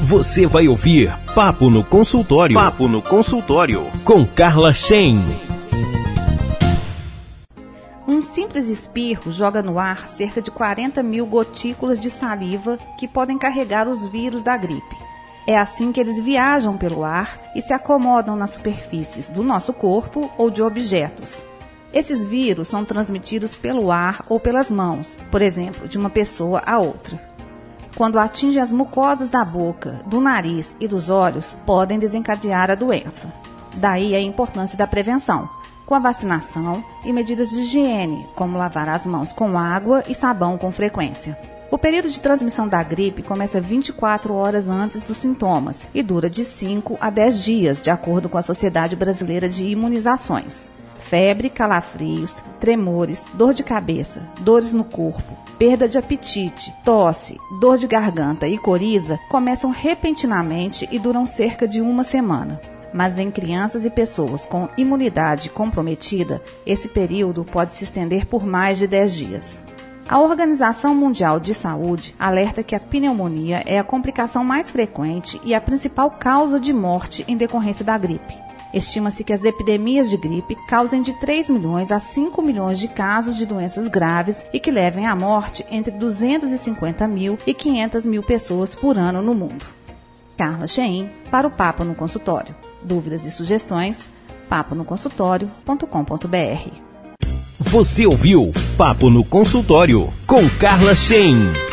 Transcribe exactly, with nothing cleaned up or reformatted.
Você vai ouvir Papo no Consultório. Papo no Consultório com Carla Shein. Um simples espirro joga no ar cerca de quarenta mil gotículas de saliva que podem carregar os vírus da gripe. É assim que eles viajam pelo ar e se acomodam nas superfícies do nosso corpo ou de objetos. Esses vírus são transmitidos pelo ar ou pelas mãos, por exemplo, de uma pessoa a outra. Quando atinge as mucosas da boca, do nariz e dos olhos, podem desencadear a doença. Daí a importância da prevenção, com a vacinação e medidas de higiene, como lavar as mãos com água e sabão com frequência. O período de transmissão da gripe começa vinte e quatro horas antes dos sintomas e dura de cinco a dez dias, de acordo com a Sociedade Brasileira de Imunizações. Febre, calafrios, tremores, dor de cabeça, dores no corpo, perda de apetite, tosse, dor de garganta e coriza começam repentinamente e duram cerca de uma semana. Mas em crianças e pessoas com imunidade comprometida, esse período pode se estender por mais de dez dias. A Organização Mundial de Saúde alerta que a pneumonia é a complicação mais frequente e a principal causa de morte em decorrência da gripe. Estima-se que as epidemias de gripe causem de três milhões a cinco milhões de casos de doenças graves e que levem à morte entre duzentos e cinquenta mil e quinhentas mil pessoas por ano no mundo. Carla Shein para o Papo no Consultório. Dúvidas e sugestões, papo no consultório ponto com ponto b r. Você ouviu Papo no Consultório com Carla Shein.